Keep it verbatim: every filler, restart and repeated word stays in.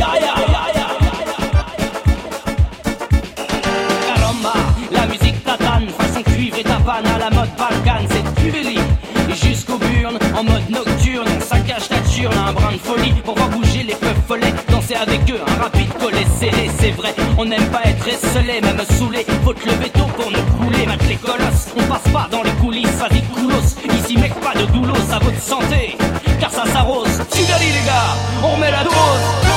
Caramba, la musique tatane, façon cuivre et tapane à la mode Balkan, c'est du Belly jusqu'aux burnes, en mode nocturne, on saccage ta turne, un brin de folie pour voir bouger les peuples follets, danser avec eux, un rapide collet serré, c'est vrai, on n'aime pas être esselé, même saoulé, faut te lever tôt pour nous couler, mat les colosses, on passe pas dans les coulisses, vas-y coulos, ici mec pas de doulos, à votre santé, car ça s'arrose, tu les gars, on met la dose.